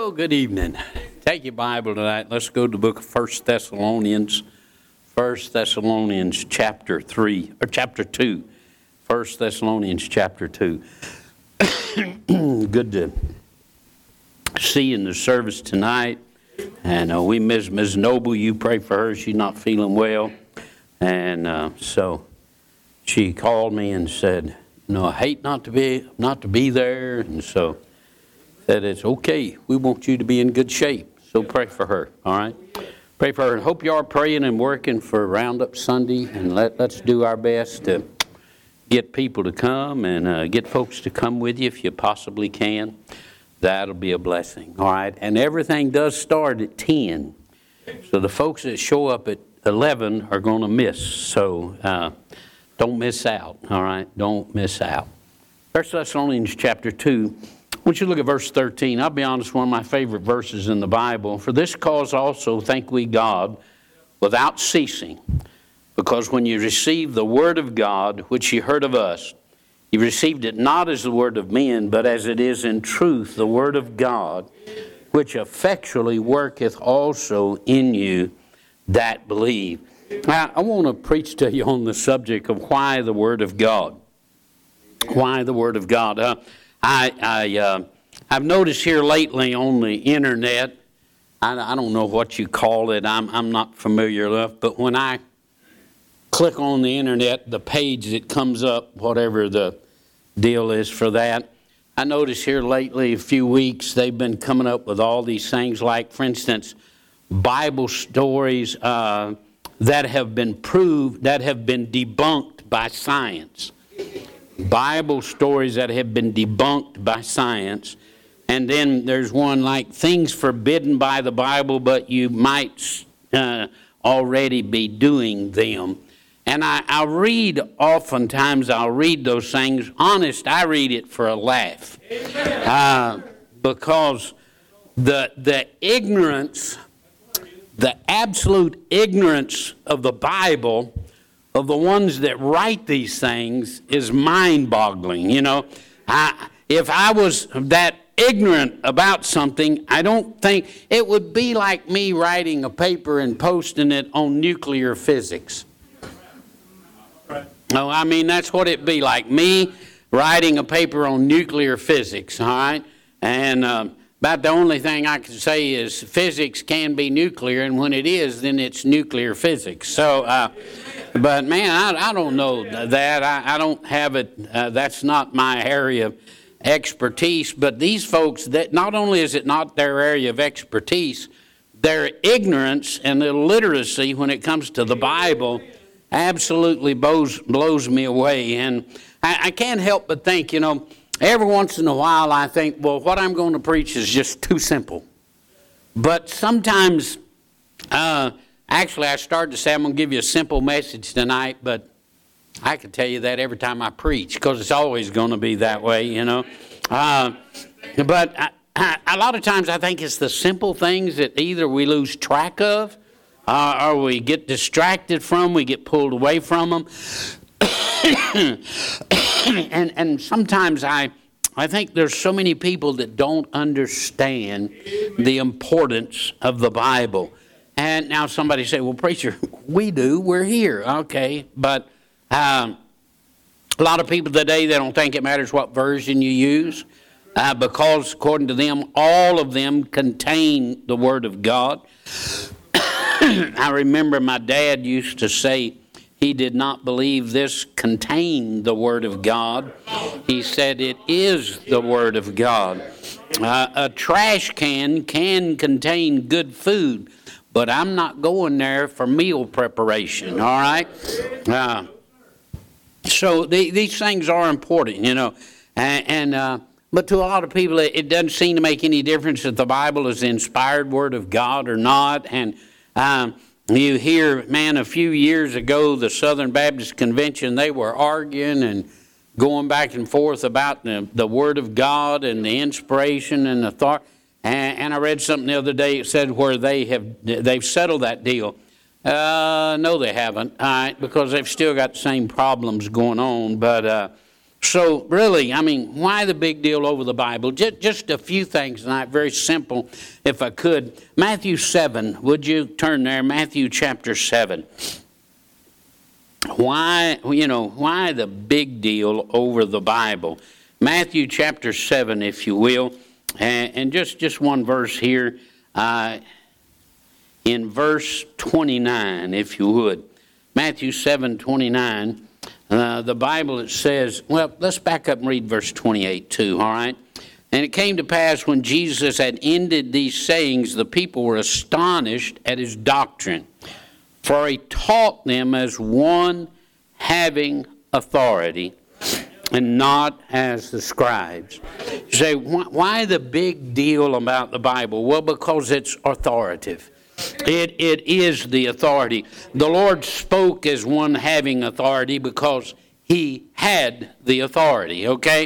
Well, good evening. Take your Bible tonight. Let's go to the book of 1 Thessalonians. 1 Thessalonians chapter 3, or chapter 2. 1 Thessalonians chapter 2. Good to see you in the service tonight. And we miss Ms. Noble. You pray for her. She's not feeling well. And so she called me and said, I hate not to be there. And so said, it's okay. We want you to be in good shape. So pray for her, all right? Pray for her. And hope you are praying and working for Roundup Sunday. And let's do our best to get people to come and get folks to come with you if you possibly can. That'll be a blessing, all right? And everything does start at 10. So the folks that show up at 11 are going to miss. So don't miss out, all right? Don't miss out. 1 Thessalonians chapter 2. I want you to look at verse 13. I'll be honest, one of my favorite verses in the Bible. For this cause also thank we God without ceasing, because when you received the word of God, which you heard of us, you received it not as the word of men, but as it is in truth the word of God, which effectually worketh also in you that believe. Now, I want to preach to you on the subject of why the word of God. Why the word of God. I've noticed here lately on the internet, I don't know what you call it, I'm not familiar enough, but when I click on the internet, the page that comes up, whatever the deal is for that, I noticed here lately, a few weeks, they've been coming up with all these things like, for instance, Bible stories that have been proved, that have been debunked by science. Bible stories that have been debunked by science. And then there's one like things forbidden by the Bible, but you might already be doing them. And I read, oftentimes I'll read those things. Honest, I read it for a laugh. Because the ignorance, the absolute ignorance of the Bible, of the ones that write these things, is mind-boggling. If I was that ignorant about something, I don't think it would be like me writing a paper and posting it on nuclear physics. No, I mean, that's what it'd be like, me writing a paper on nuclear physics, all right? And about the only thing I can say is physics can be nuclear, and when it is, then it's nuclear physics. So, but man, I don't know that. I don't have it. That's not my area of expertise. But these folks, that not only is it not their area of expertise, their ignorance and illiteracy when it comes to the Bible absolutely blows me away. And I can't help but think, every once in a while I think, well, what I'm going to preach is just too simple. But sometimes, actually I started to say I'm going to give you a simple message tonight, but I can tell you that every time I preach, because it's always going to be that way, But a lot of times I think it's the simple things that either we lose track of, or we get distracted from, we get pulled away from them. and sometimes I think there's so many people that don't understand the importance of the Bible. And now somebody say, well, preacher, we do, we're here. Okay, but a lot of people today, they don't think it matters what version you use, because according to them, all of them contain the Word of God. I remember my dad used to say he did not believe this contained the Word of God. He said it is the Word of God. A trash can contain good food, but I'm not going there for meal preparation, all right? So these things are important, but to a lot of people, it doesn't seem to make any difference if the Bible is the inspired Word of God or not. And you hear, a few years ago, the Southern Baptist Convention, they were arguing and going back and forth about the Word of God and the inspiration and the thought. And I read something the other day, it said where they've settled that deal. No, they haven't, all right, because they've still got the same problems going on. But So really, I mean, why the big deal over the Bible? Just a few things tonight, very simple, if I could. Matthew 7, would you turn there? Matthew chapter 7. Why the big deal over the Bible? Matthew chapter 7, if you will, and just one verse here, in verse 29, if you would. Matthew 7:29. The Bible, it says, well, let's back up and read verse 28 too, all right? And it came to pass when Jesus had ended these sayings, the people were astonished at his doctrine, for he taught them as one having authority and not as the scribes. You say, why the big deal about the Bible? Well, because it's authoritative. It is the authority. The Lord spoke as one having authority because he had the authority, okay?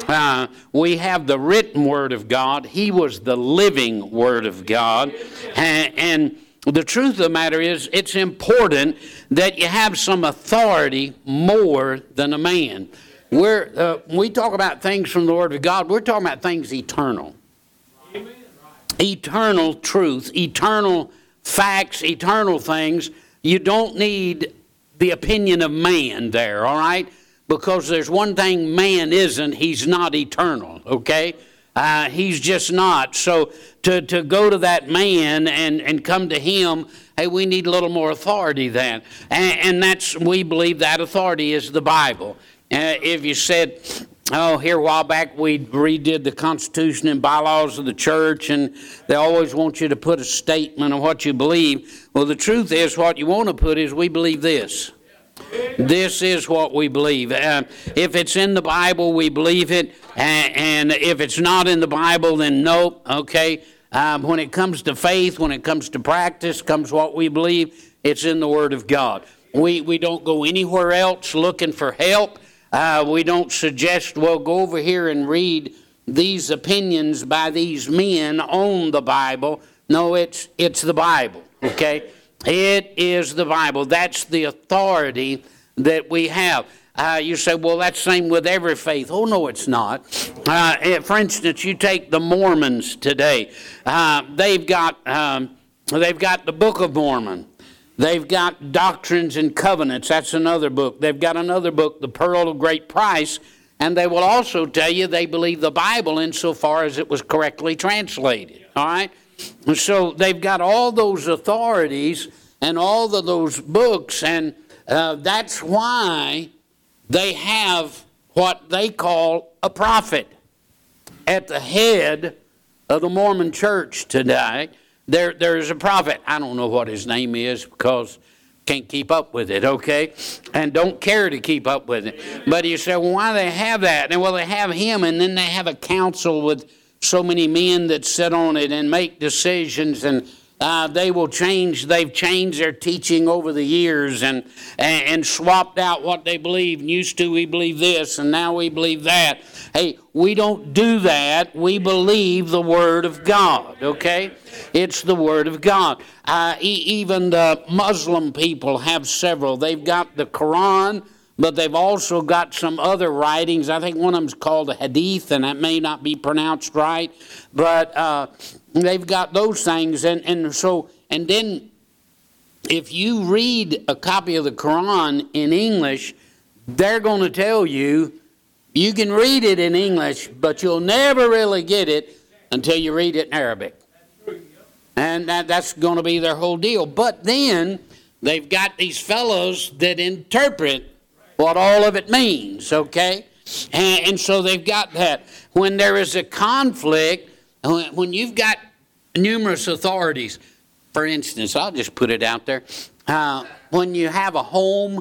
We have the written word of God. He was the living word of God. And the truth of the matter is, it's important that you have some authority more than a man. When we talk about things from the word of God, we're talking about things eternal. Amen. Eternal truth, eternal facts, eternal things. You don't need the opinion of man there, all right? Because there's one thing man isn't, he's not eternal, okay? He's just not. So to go to that man and come to him, hey, we need a little more authority then. And that's, we believe that authority is the Bible. If you said, here a while back we redid the Constitution and bylaws of the church, and they always want you to put a statement of what you believe. Well, the truth is, what you want to put is, we believe this. This is what we believe. If it's in the Bible, we believe it. And if it's not in the Bible, then nope, okay. When it comes to faith, when it comes to practice, comes what we believe, it's in the Word of God. We don't go anywhere else looking for help. We don't suggest, well, go over here and read these opinions by these men on the Bible. No, it's the Bible, okay? It is the Bible. That's the authority that we have. You say, well, that's the same with every faith. Oh, no, it's not. For instance, you take the Mormons today. They've got the Book of Mormon. They've got Doctrines and Covenants. That's another book. They've got another book, The Pearl of Great Price. And they will also tell you they believe the Bible insofar as it was correctly translated. All right? And so they've got all those authorities and all of those books. And that's why they have what they call a prophet at the head of the Mormon church today. There's a prophet. I don't know what his name is because can't keep up with it, okay? And don't care to keep up with it. But you say, well, why do they have that? And well, they have him, and then they have a council with so many men that sit on it and make decisions, and they've changed their teaching over the years and swapped out what they believe. And used to we believe this, and now we believe that. Hey, we don't do that. We believe the Word of God, okay? It's the Word of God. Even the Muslim people have several. They've got the Quran, but they've also got some other writings. I think one of them's called a Hadith, and that may not be pronounced right. But they've got those things. And then if you read a copy of the Quran in English, they're going to tell you, you can read it in English, but you'll never really get it until you read it in Arabic. And that's going to be their whole deal. But then they've got these fellows that interpret what all of it means, okay? And so they've got that. When there is a conflict, when you've got numerous authorities, for instance, I'll just put it out there. When you have a home,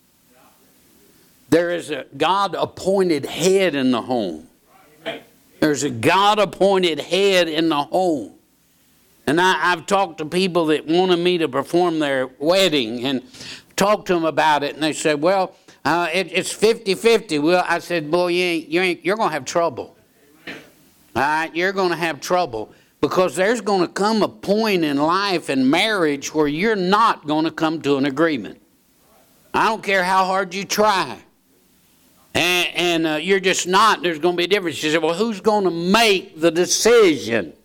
there is a God-appointed head in the home. There's a God-appointed head in the home. And I've talked to people that wanted me to perform their wedding and talked to them about it. And they said, well, it's 50-50. Well, I said, boy, you're going to have trouble. All right, you're going to have trouble. Because there's going to come a point in life and marriage where you're not going to come to an agreement. I don't care how hard you try. and you're just not, there's going to be a difference. She said, well, who's going to make the decision?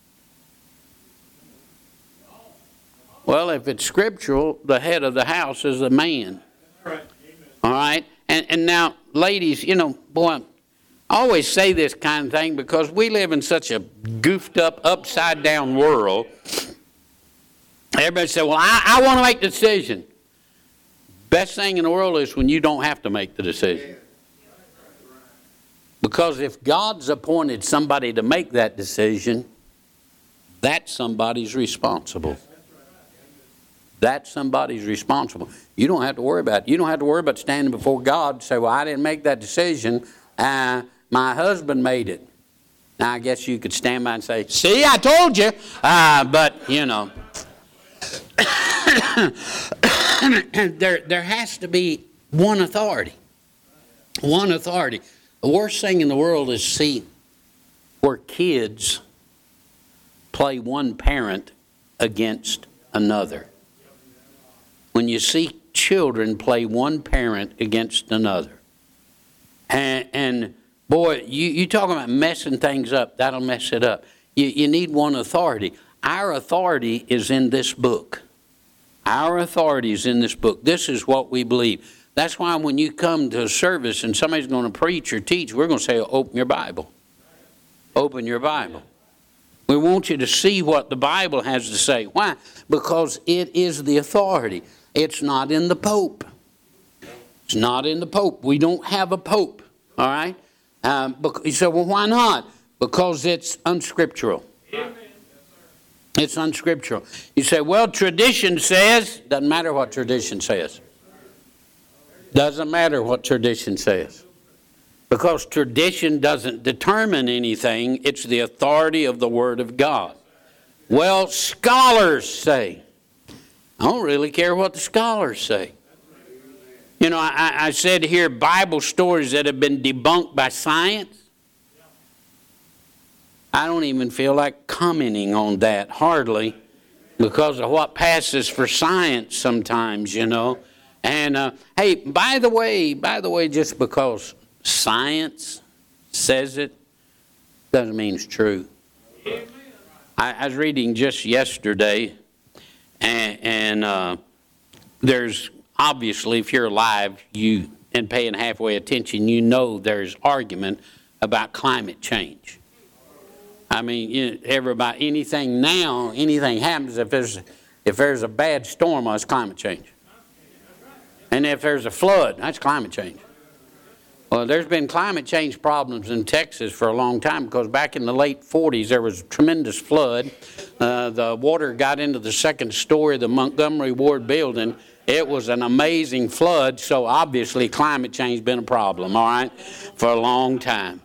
Well, if it's scriptural, the head of the house is the man. All right? And now, ladies, boy, I always say this kind of thing because we live in such a goofed up, upside down world. Everybody says, well, I want to make the decision. Best thing in the world is when you don't have to make the decision. Because if God's appointed somebody to make that decision, that somebody's responsible. That somebody's responsible. You don't have to worry about it. You don't have to worry about standing before God and say, well, I didn't make that decision. My husband made it. Now, I guess you could stand by and say, see, I told you. But, there has to be one authority. One authority. The worst thing in the world is see where kids play one parent against another. When you see children play one parent against another. And boy, you talking about messing things up, that'll mess it up. You need one authority. Our authority is in this book. Our authority is in this book. This is what we believe. That's why when you come to a service and somebody's going to preach or teach, we're going to say, open your Bible. Open your Bible. We want you to see what the Bible has to say. Why? Because it is the authority. It's not in the Pope. It's not in the Pope. We don't have a Pope. All right? You say, well, why not? Because it's unscriptural. It's unscriptural. You say, well, tradition says. Doesn't matter what tradition says. Doesn't matter what tradition says. Because tradition doesn't determine anything. It's the authority of the Word of God. Well, scholars say. I don't really care what the scholars say. I said here Bible stories that have been debunked by science. I don't even feel like commenting on that, hardly, because of what passes for science sometimes, And, hey, by the way, just because science says it doesn't mean it's true. I was reading just yesterday, and there's obviously, if you're alive and paying halfway attention, there's argument about climate change. I mean, everybody, anything happens if there's a bad storm, it's climate change. And if there's a flood, that's climate change. Well, there's been climate change problems in Texas for a long time because back in the late 40s, there was a tremendous flood. The water got into the second story of the Montgomery Ward building. It was an amazing flood, so obviously climate change has been a problem, all right, for a long time.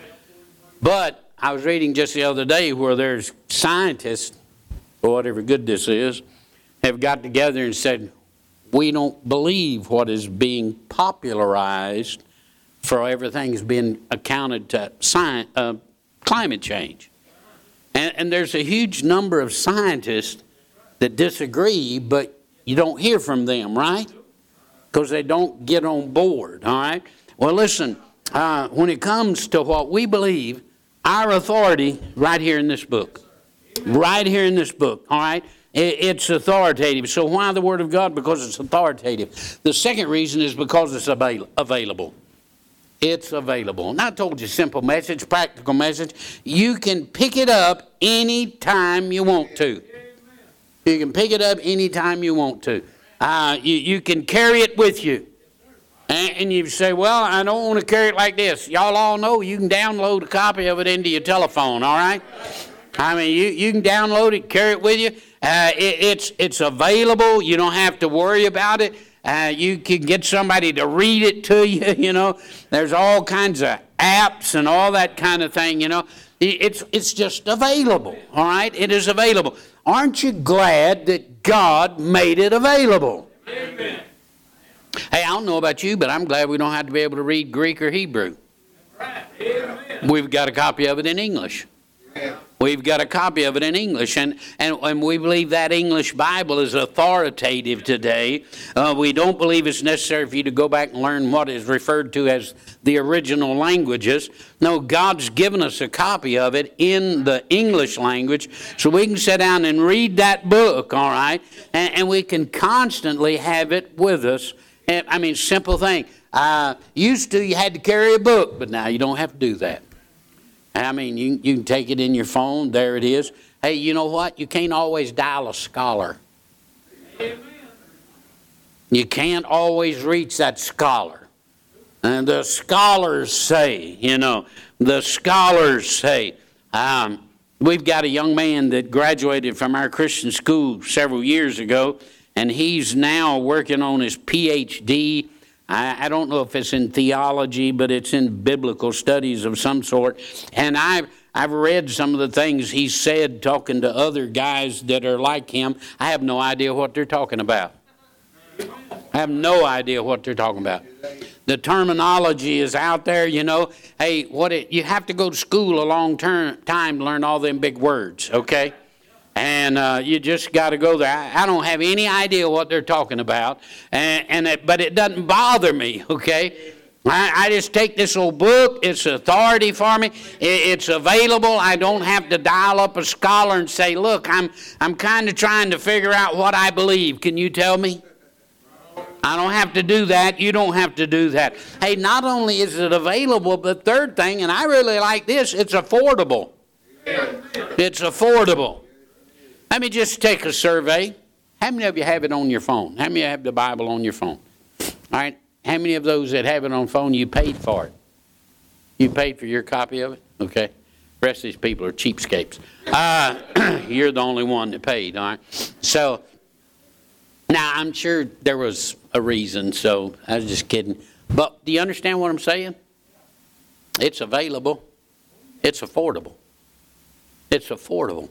But I was reading just the other day where there's scientists, or whatever good this is, have got together and said, we don't believe what is being popularized for everything's been accounted to climate change. And there's a huge number of scientists that disagree, but you don't hear from them, right? Because they don't get on board, all right? Well, listen, when it comes to what we believe, our authority right here in this book. Right here in this book, all right? It's authoritative. So why the Word of God? Because it's authoritative. The second reason is because it's available. It's available. And I told you, simple message, practical message. You can pick it up anytime you want to. You can pick it up anytime you want to. You can carry it with you. And you say, well, I don't want to carry it like this. Y'all all know you can download a copy of it into your telephone, all right? I mean, you can download it, carry it with you. It's available. You don't have to worry about it. You can get somebody to read it to you, There's all kinds of apps and all that kind of thing, It's just available, all right? It is available. Aren't you glad that God made it available? Amen. Hey, I don't know about you, but I'm glad we don't have to be able to read Greek or Hebrew. Right. We've got a copy of it in English. We've got a copy of it in English, and we believe that English Bible is authoritative today. We don't believe it's necessary for you to go back and learn what is referred to as the original languages. No, God's given us a copy of it in the English language, so we can sit down and read that book, all right? And we can constantly have it with us. And, I mean, simple thing. Used to, you had to carry a book, but now you don't have to do that. I mean, you can take it in your phone. There it is. Hey, you know what? You can't always dial a scholar. Amen. You can't always reach that scholar. And the scholars say, the scholars say. We've got a young man that graduated from our Christian school several years ago, and he's now working on his Ph.D. I don't know if it's in theology, but it's in biblical studies of some sort. And I've read some of the things he said talking to other guys that are like him. I have no idea what they're talking about. I have no idea what they're talking about. The terminology is out there, Hey, you have to go to school a long time to learn all them big words, okay? And you just got to go there. I don't have any idea what they're talking about, but it doesn't bother me, okay? I just take this old book. It's authority for me. It's available. I don't have to dial up a scholar and say, look, I'm kind of trying to figure out what I believe. Can you tell me? I don't have to do that. You don't have to do that. Hey, not only is it available, but third thing, and I really like this, it's affordable. It's affordable. Let me just take a survey. How many of you have it on your phone? How many have the Bible on your phone? All right. How many of those that have it on phone, you paid for it? You paid for your copy of it? Okay. The rest of these people are cheapskates. You're the only one that paid, all right? So, now I'm sure there was a reason, so I was just kidding. But do you understand what I'm saying? It's available. It's affordable. It's affordable.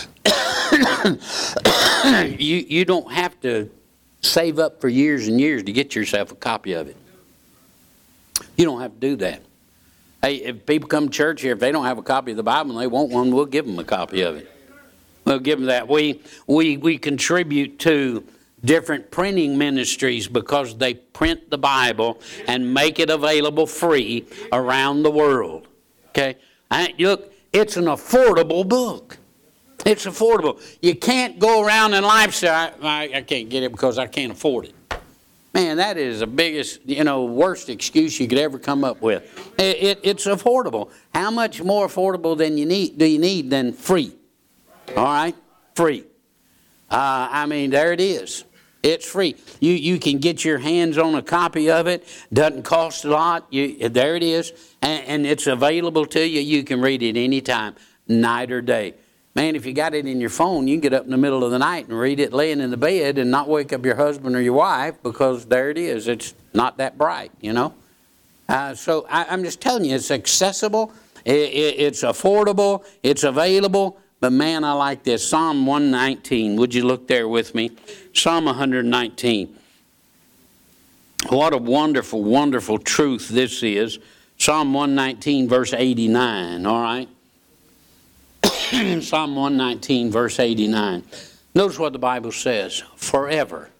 You don't have to save up for years and years to get yourself a copy of it. You don't have to do that. Hey, if people come to church here, if they don't have a copy of the Bible and they want one, we'll give them a copy of it. We'll give them that. We contribute to different printing ministries because they print the Bible and make it available free around the world. Okay? Look, it's an affordable book. It's affordable. You can't go around in life and say, I can't get it because I can't afford it. Man, that is the biggest, worst excuse you could ever come up with. It's affordable. How much more affordable do you need than free? All right? Free. There it is. It's free. You can get your hands on a copy of it. Doesn't cost a lot. There it is. And it's available to you. You can read it anytime, night or day. Man, if you got it in your phone, you can get up in the middle of the night and read it laying in the bed and not wake up your husband or your wife because there it is. It's not that bright, So I'm just telling you, it's accessible, it's affordable, it's available. But man, I like this. Psalm 119. Would you look there with me? Psalm 119. What a wonderful, wonderful truth this is. Psalm 119, verse 89. All right? Psalm 119, verse 89. Notice what the Bible says. Forever,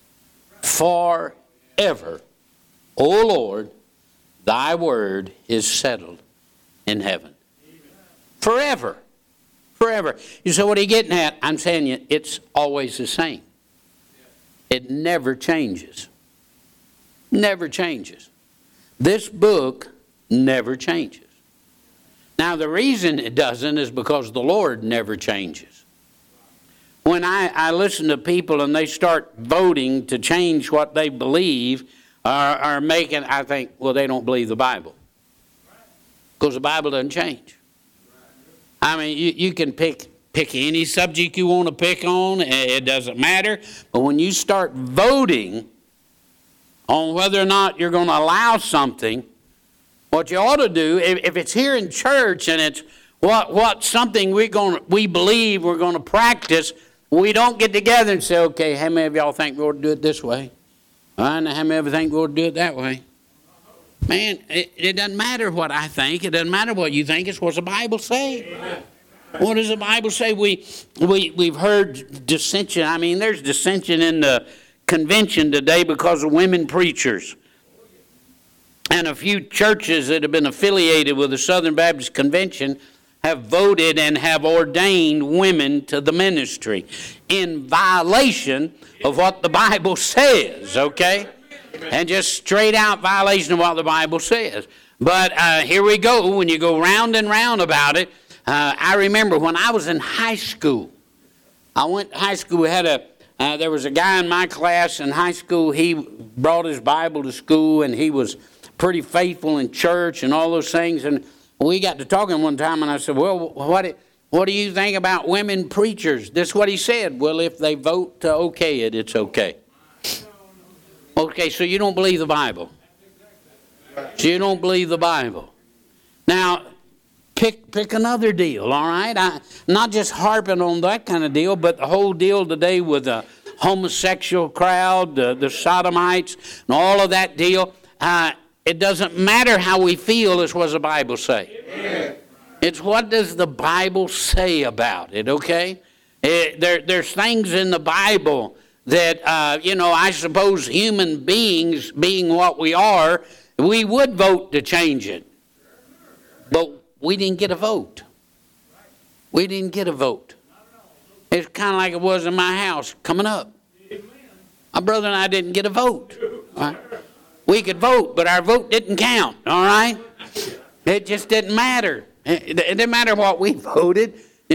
forever, O Lord, thy word is settled in heaven. Forever. Forever. You say, what are you getting at? I'm saying you, it's always the same. It never changes. Never changes. This book never changes. Now, the reason it doesn't is because the Lord never changes. When I listen to people and they start voting to change what they believe or making, I think, well, they don't believe the Bible. Because the Bible doesn't change. You can pick any subject you want to pick on. It doesn't matter. But when you start voting on whether or not you're going to allow something, what you ought to do, if it's here in church and it's what something we believe we're going to practice, we don't get together and say, okay, how many of y'all think we ought to do it this way? And how many of you think we ought to do it that way? Man, it doesn't matter what I think. It doesn't matter what you think. It's what the Bible says. What does the Bible say? We've heard dissension. I mean, there's dissension in the convention today because of women preachers. And a few churches that have been affiliated with the Southern Baptist Convention have voted and have ordained women to the ministry in violation of what the Bible says, okay? And just straight out violation of what the Bible says. But here we go. When you go round and round about it, I remember when I was in high school. I went to high school. We had there was a guy in my class in high school. He brought his Bible to school, and he was pretty faithful in church and all those things. And we got to talking one time, and I said, well, what do you think about women preachers? This is what he said. Well, if they vote to okay it, it's okay. Okay, so you don't believe the Bible. So you don't believe the Bible. Now, pick another deal, all right? I'm not just harping on that kind of deal, but the whole deal today with the homosexual crowd, the sodomites, and all of that deal. It doesn't matter how we feel, it's what the Bible say. Amen. It's what does the Bible say about it, okay? There's things in the Bible that, I suppose human beings, being what we are, we would vote to change it. But we didn't get a vote. We didn't get a vote. It's kind of like it was in my house coming up. My brother and I didn't get a vote. Right? We could vote, but our vote didn't count, all right? It just didn't matter. It didn't matter what we voted,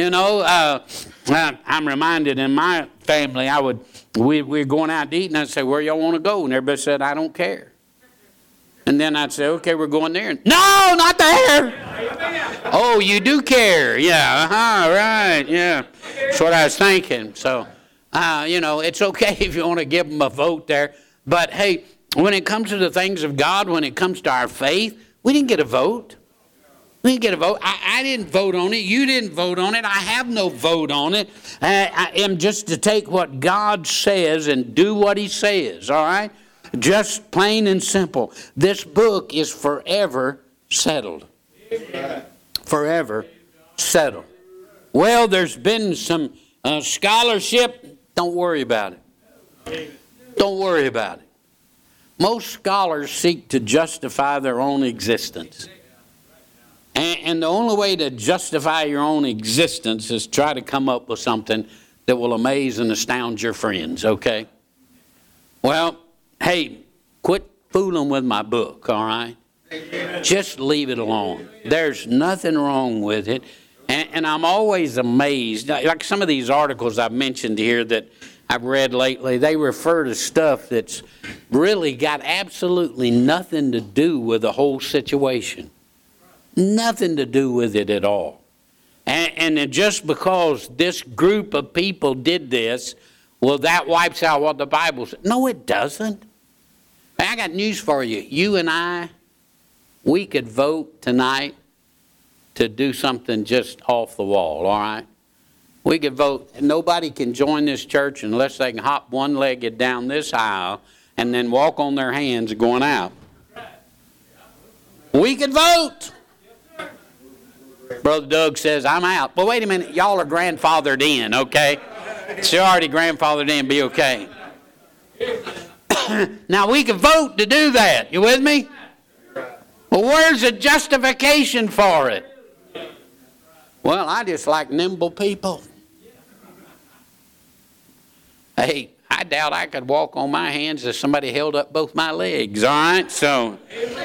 I'm reminded in my family, we were going out to eat, and I'd say, where y'all want to go? And everybody said, I don't care. And then I'd say, okay, we're going there. No, not there. Oh, you do care. Yeah, right, yeah. That's what I was thinking. So, it's okay if you want to give them a vote there. But, hey, when it comes to the things of God, when it comes to our faith, we didn't get a vote. We didn't get a vote. I didn't vote on it. You didn't vote on it. I have no vote on it. I am just to take what God says and do what He says, all right? Just plain and simple. This book is forever settled. Forever settled. Well, there's been some scholarship. Don't worry about it. Don't worry about it. Most scholars seek to justify their own existence. And the only way to justify your own existence is try to come up with something that will amaze and astound your friends, okay? Well, hey, quit fooling with my book, all right? Just leave it alone. There's nothing wrong with it. And I'm always amazed. Like some of these articles I've mentioned here that I've read lately, they refer to stuff that's really got absolutely nothing to do with the whole situation. Nothing to do with it at all. And just because this group of people did this, well, that wipes out what the Bible says. No, it doesn't. I got news for you. You and I, we could vote tonight to do something just off the wall, all right? We could vote. Nobody can join this church unless they can hop one-legged down this aisle and then walk on their hands going out. We could vote. Brother Doug says, I'm out. But wait a minute, y'all are grandfathered in, okay? So you're already grandfathered in, be okay. Now we can vote to do that. You with me? Well, where's the justification for it? Well, I just like nimble people. Hey, I doubt I could walk on my hands if somebody held up both my legs, all right? So,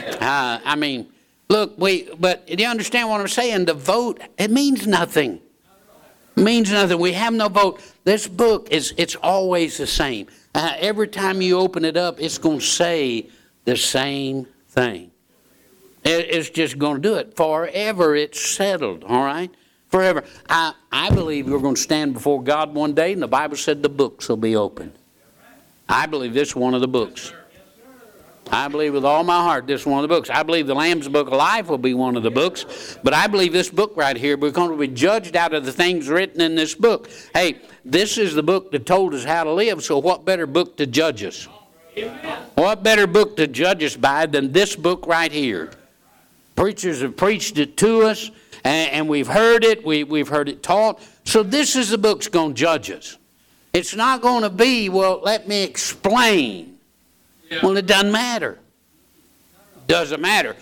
look, but do you understand what I'm saying? The vote, it means nothing. It means nothing. We have no vote. This book, it's always the same. Every time you open it up, it's going to say the same thing. It's just going to do it. Forever it's settled, all right? Forever. I believe we're going to stand before God one day, and the Bible said the books will be open. I believe this is one of the books. I believe with all my heart this is one of the books. I believe the Lamb's Book of Life will be one of the books. But I believe this book right here, we're going to be judged out of the things written in this book. Hey, this is the book that told us how to live, so what better book to judge us? What better book to judge us by than this book right here? Preachers have preached it to us, and we've heard it. We've heard it taught. So this is the book's going to judge us. It's not going to be, well, let me explain. Yeah. Well, it doesn't matter. Doesn't matter.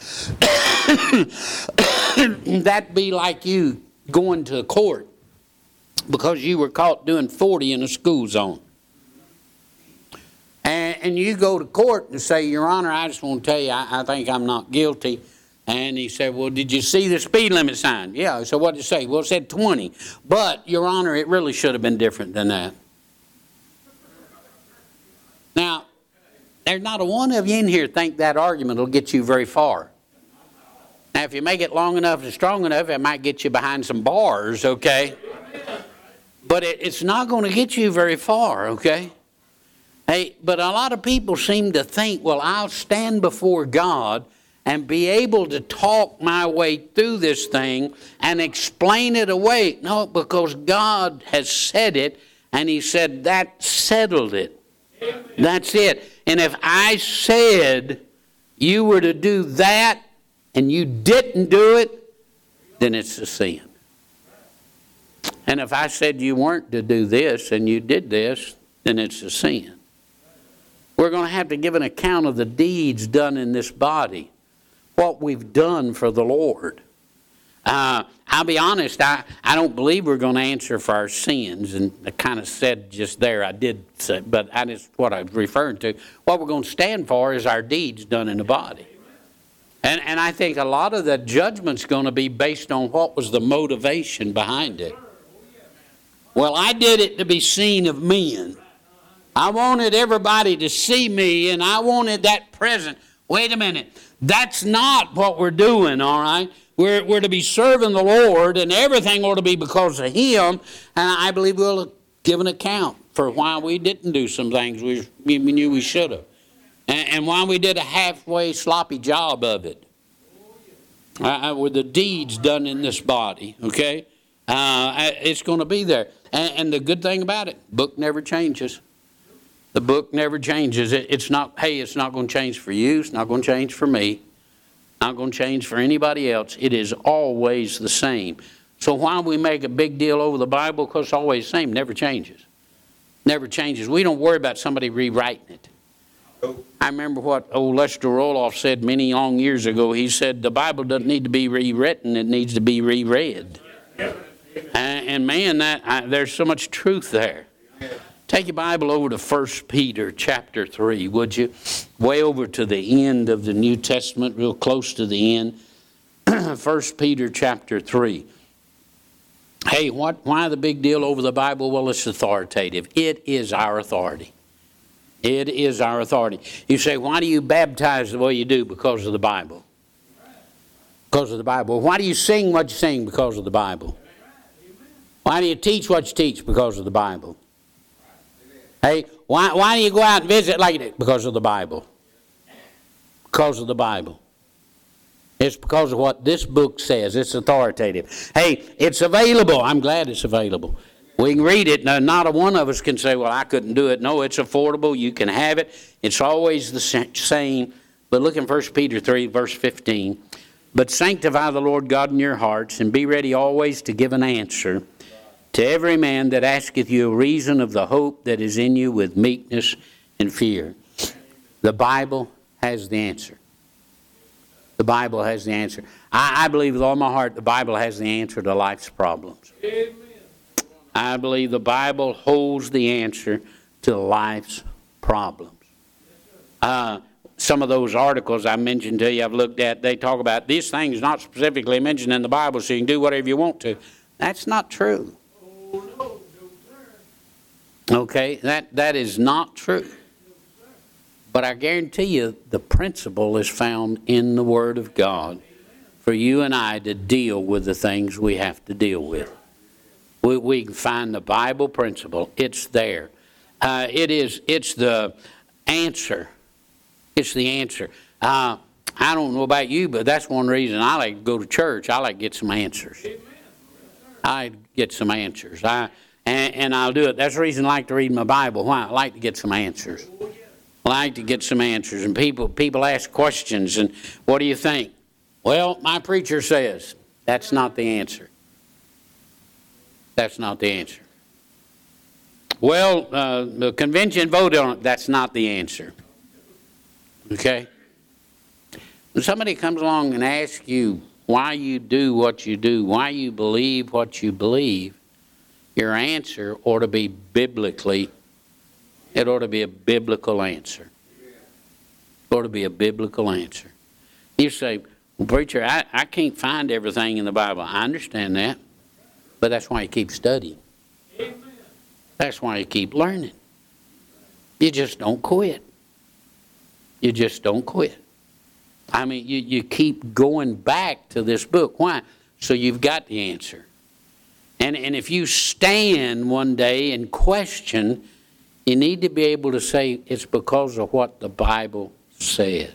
That'd be like you going to court because you were caught doing 40 in a school zone. And you go to court and say, Your Honor, I just want to tell you, I think I'm not guilty. And he said, well, did you see the speed limit sign? Yeah. So what did it say? Well, it said 20. But, Your Honor, it really should have been different than that. Now, there's not a one of you in here think that argument will get you very far. Now, if you make it long enough and strong enough, it might get you behind some bars, okay? But it's not going to get you very far, okay? Hey, but a lot of people seem to think, well, I'll stand before God and be able to talk my way through this thing and explain it away. No, because God has said it, and He said that settled it. Amen. That's it. And if I said you were to do that and you didn't do it, then it's a sin. And if I said you weren't to do this and you did this, then it's a sin. We're going to have to give an account of the deeds done in this body, what we've done for the Lord. I'll be honest, I don't believe we're going to answer for our sins. And I kind of said just there, I did say, but that's what I was referring to. What we're going to stand for is our deeds done in the body. And I think a lot of the judgment's going to be based on what was the motivation behind it. Well, I did it to be seen of men. I wanted everybody to see me, and I wanted that present. Wait a minute. That's not what we're doing, all right? We're to be serving the Lord, and everything ought to be because of Him. And I believe we'll give an account for why we didn't do some things we knew we should have. And why we did a halfway sloppy job of it. With the deeds done in this body, okay? It's going to be there. And the good thing about it, book never changes. The book never changes. It's not going to change for you. It's not going to change for me. Not going to change for anybody else. It is always the same. So why we make a big deal over the Bible? Because it's always the same. Never changes. Never changes. We don't worry about somebody rewriting it. I remember what old Lester Roloff said many long years ago. He said, the Bible doesn't need to be rewritten. It needs to be reread. And man, there's so much truth there. Take your Bible over to 1 Peter chapter 3, would you? Way over to the end of the New Testament, real close to the end. 1 Peter chapter 3. Hey, why the big deal over the Bible? Well, it's authoritative. It is our authority. It is our authority. You say, why do you baptize the way you do? Because of the Bible. Because of the Bible. Why do you sing what you sing? Because of the Bible. Why do you teach what you teach? Because of the Bible. Hey, why do you go out and visit like that? Because of the Bible. Because of the Bible. It's because of what this book says. It's authoritative. Hey, it's available. I'm glad it's available. We can read it. Now, not a one of us can say, well, I couldn't do it. No, it's affordable. You can have it. It's always the same. But look in 1 Peter 3, verse 15. But sanctify the Lord God in your hearts, and be ready always to give an answer to every man that asketh you a reason of the hope that is in you with meekness and fear. The Bible has the answer. The Bible has the answer. I believe with all my heart the Bible has the answer to life's problems. Amen. I believe the Bible holds the answer to life's problems. Some of those articles I mentioned to you, I've looked at, they talk about these things not specifically mentioned in the Bible, so you can do whatever you want to. That's not true. Okay, that is not true. But I guarantee you the principle is found in the Word of God for you and I to deal with the things we have to deal with. We can find the Bible principle. It's there. It's the answer. It's the answer. I don't know about you, but that's one reason I like to go to church. I like to get some answers. I get some answers. And I'll do it. That's the reason I like to read my Bible. Why? I like to get some answers. I like to get some answers. And people ask questions, and what do you think? Well, my preacher says. That's not the answer. That's not the answer. Well, the convention voted on it. That's not the answer. Okay? When somebody comes along and asks you why you do what you do, why you believe what you believe, your answer ought to be biblically, it ought to be a biblical answer. It ought to be a biblical answer. You say, well, preacher, I can't find everything in the Bible. I understand that, but that's why you keep studying. That's why you keep learning. You just don't quit. You just don't quit. I mean, you keep going back to this book. Why? So you've got the answer. And if you stand one day and question, you need to be able to say it's because of what the Bible says.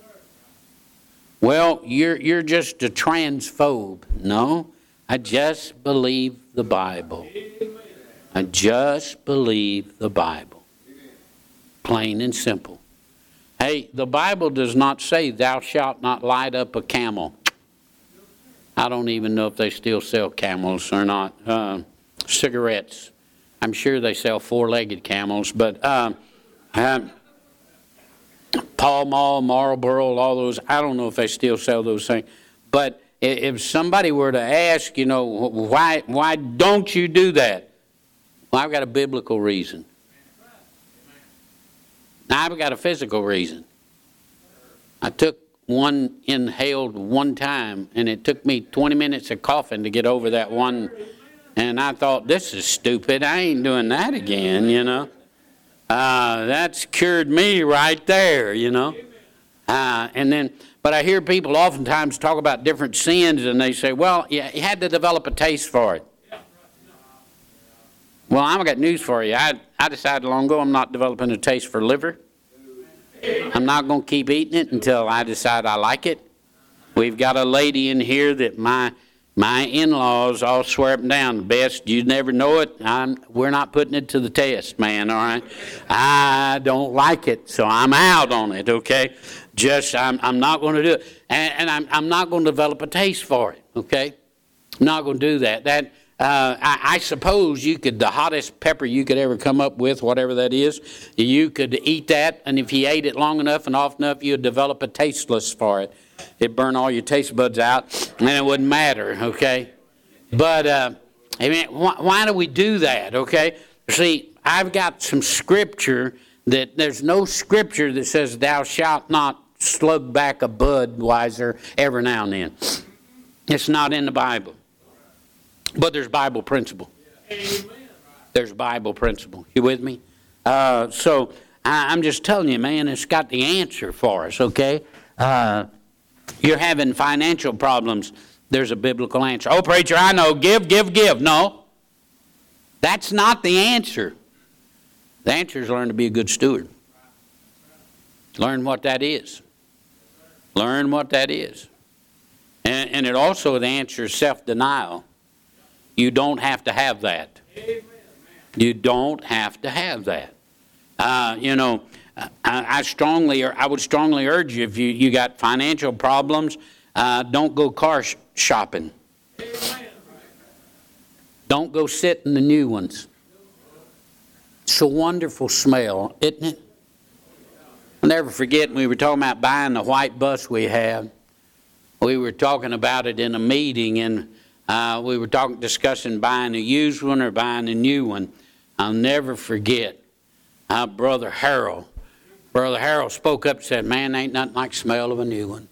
Well, you're just a transphobe. No, I just believe the Bible. I just believe the Bible. Plain and simple. Hey, the Bible does not say thou shalt not light up a camel. I don't even know if they still sell camels or not. Cigarettes. I'm sure they sell four-legged camels, but Pall Mall, Marlboro, all those, I don't know if they still sell those things. But if somebody were to ask, why don't you do that? Well, I've got a biblical reason. Now, I've got a physical reason. I took one inhaled one time, and it took me 20 minutes of coughing to get over that one. And I thought, this is stupid. I ain't doing that again, That's cured me right there, But I hear people oftentimes talk about different sins, and they say, well, yeah, you had to develop a taste for it. Well, I've got news for you. I decided long ago I'm not developing a taste for liver. I'm not going to keep eating it until I decide I like it. We've got a lady in here that my in-laws all swear up and down, the best, you never know it. We're not putting it to the test, man, all right? I don't like it, so I'm out on it, okay? I'm not going to do it. And I'm not going to develop a taste for it, okay? I'm not going to do that. I suppose you could, the hottest pepper you could ever come up with, whatever that is, you could eat that, and if you ate it long enough and often enough, you'd develop a tasteless for it. It'd burn all your taste buds out, and it wouldn't matter, okay? But, why do we do that, okay? See, I've got some scripture that there's no scripture that says thou shalt not slug back a Budweiser every now and then. It's not in the Bible. But there's Bible principle. There's Bible principle. You with me? So I'm just telling you, man, it's got the answer for us, okay? You're having financial problems. There's a biblical answer. Oh, preacher, I know. Give. No. That's not the answer. The answer is learn to be a good steward. Learn what that is. Learn what that is. And it also, the answer is self-denial. You don't have to have that. You don't have to have that. I would strongly urge you, if you got financial problems, don't go car shopping. Don't go sit in the new ones. It's a wonderful smell, isn't it? I'll never forget, we were talking about buying the white bus we had. We were talking about it in a meeting, and we were discussing buying a used one or buying a new one. I'll never forget how Brother Harold spoke up and said, man, ain't nothing like the smell of a new one.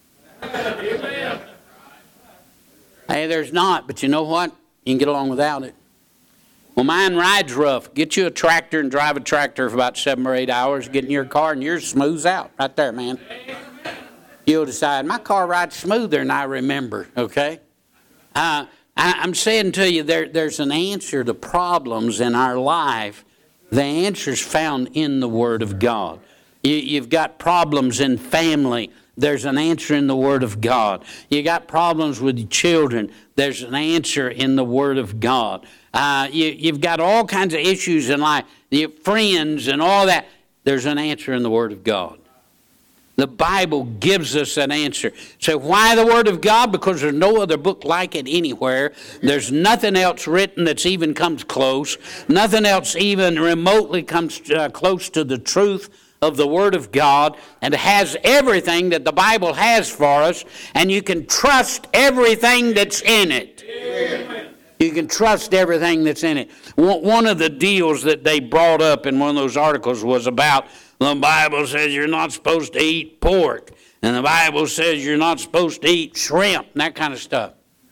Hey, there's not, but you know what? You can get along without it. Well, mine rides rough. Get you a tractor and drive a tractor for about 7 or 8 hours. Get in your car and yours smooths out right there, man. You'll decide, my car rides smoother than I remember, okay? I'm saying to you, there's an answer to problems in our life. The answer's found in the Word of God. You've got problems in family. There's an answer in the Word of God. You got problems with your children. There's an answer in the Word of God. You've got all kinds of issues in life. Your friends and all that. There's an answer in the Word of God. The Bible gives us an answer. So why the Word of God? Because there's no other book like it anywhere. There's nothing else written that's even comes close. Nothing else even remotely comes close to the truth of the Word of God, and has everything that the Bible has for us, and you can trust everything that's in it. Amen. You can trust everything that's in it. One of the deals that they brought up in one of those articles was about the Bible says you're not supposed to eat pork, and the Bible says you're not supposed to eat shrimp, and that kind of stuff.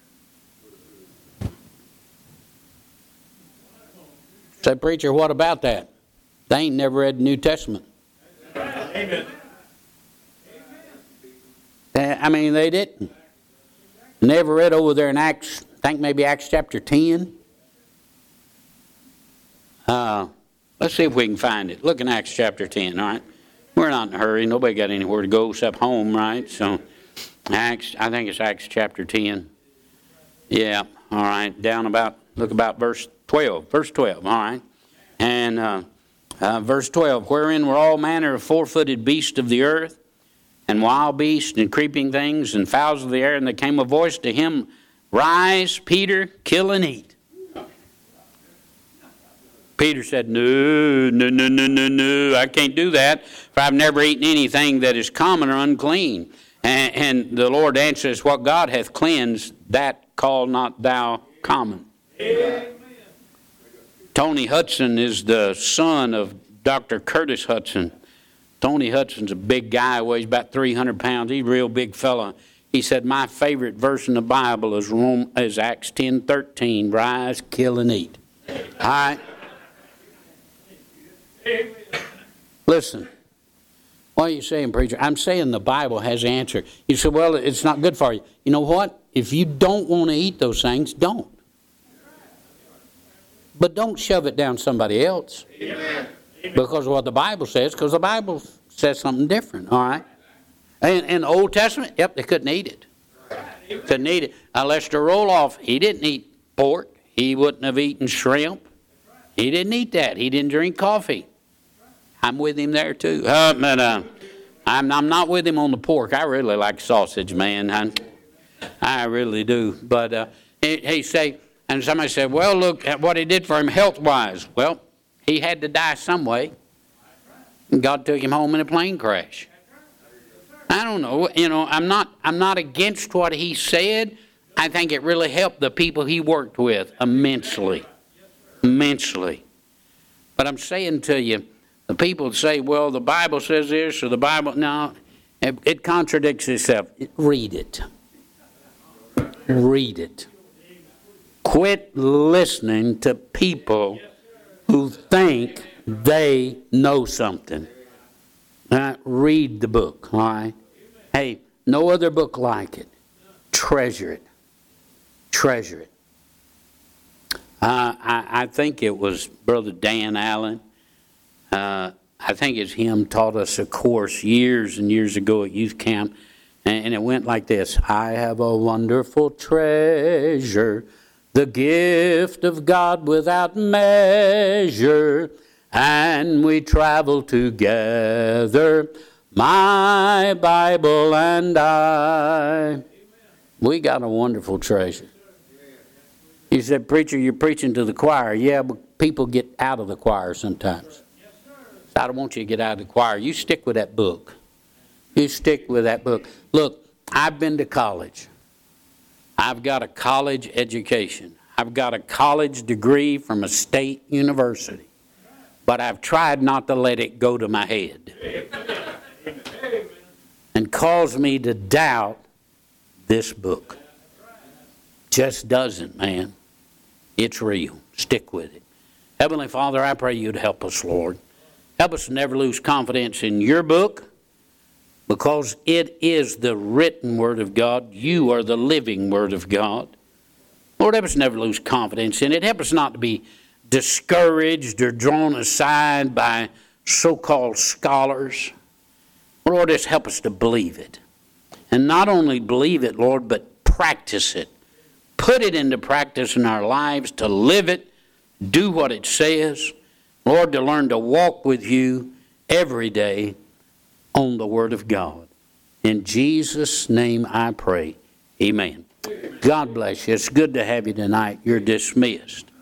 Say, preacher, what about that? They ain't never read the New Testament. Amen. I mean, they didn't. Never read over there in Acts, I think maybe Acts chapter 10. Let's see if we can find it. Look in Acts chapter 10, all right? We're not in a hurry. Nobody got anywhere to go except home, right? So, I think it's Acts chapter 10. Yeah, all right. Look about verse 12. Verse 12, all right? And verse 12, wherein were all manner of four-footed beasts of the earth, and wild beasts, and creeping things, and fowls of the air. And there came a voice to him, Rise, Peter, kill and eat. Peter said, No, I can't do that, for I've never eaten anything that is common or unclean. And the Lord answers, What God hath cleansed, that call not thou common. Amen. Tony Hudson is the son of Dr. Curtis Hudson. Tony Hudson's a big guy, weighs about 300 pounds. He's a real big fella. He said, my favorite verse in the Bible is Acts 10:13, rise, kill, and eat. All right? Listen, what are you saying, preacher? I'm saying the Bible has the answer. You say, well, it's not good for you. You know what? If you don't want to eat those things, don't. But don't shove it down somebody else. Amen. Because of what the Bible says, because the Bible says something different, all right? And in the Old Testament, yep, they couldn't eat it. Couldn't eat it. Lester Roloff, he didn't eat pork. He wouldn't have eaten shrimp. He didn't eat that. He didn't drink coffee. I'm with him there too. But I'm not with him on the pork. I really like sausage, man. I really do. But he say, and somebody said, well, look at what he did for him health-wise. Well, he had to die some way. And God took him home in a plane crash. I don't know. You know, I'm not against what he said. I think it really helped the people he worked with immensely. Immensely. But I'm saying to you, the people say, well, the Bible says this or the Bible... No, it contradicts itself. Read it. Read it. Quit listening to people who think they know something. Read the book, all right? Hey, no other book like it. Treasure it. Treasure it. I think it was Brother Dan Allen. I think it's him taught us a course years and years ago at youth camp. And it went like this. I have a wonderful treasure, the gift of God without measure. And we travel together, my Bible and I. We got a wonderful treasure. He said, preacher, you're preaching to the choir. Yeah, but people get out of the choir sometimes. I don't want you to get out of the choir. You stick with that book. You stick with that book. Look, I've been to college. I've got a college education. I've got a college degree from a state university. But I've tried not to let it go to my head and cause me to doubt this book. Just doesn't, man. It's real. Stick with it. Heavenly Father, I pray you'd help us, Lord. Help us never lose confidence in your book, because it is the written Word of God. You are the living Word of God. Lord, help us never lose confidence in it. Help us not to be discouraged or drawn aside by so-called scholars. Lord, just help us to believe it. And not only believe it, Lord, but practice it. Put it into practice in our lives, to live it, do what it says. Lord, to learn to walk with you every day on the Word of God. In Jesus' name I pray. Amen. God bless you. It's good to have you tonight. You're dismissed.